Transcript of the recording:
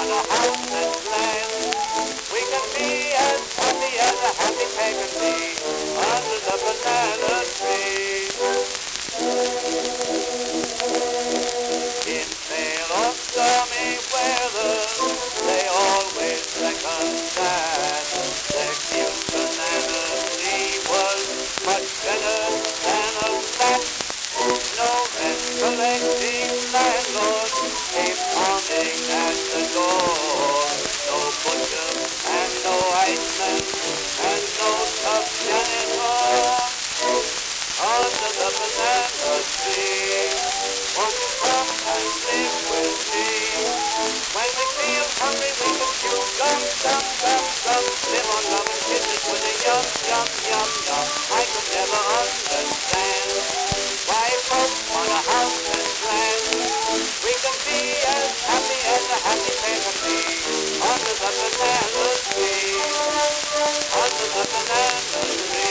on a house and land. We can be as happy as a happy pagan bee under the banana tree. In fair or stormy weather, they always reckon that their cute banana tree was much better than a flat. No rent collecting landlord came pounding at the door. No butcher and no iceman and no tough janitor under the banana tree. Won't you come and live with me? When we feel hungry we can chew gum, gum, gum, gum. Live on love and kisses with a yum, yum, yum, yum. I could never understand why folks want a house and land. We can be as happy as a happy pagan bee under the banana tree. Under the banana tree.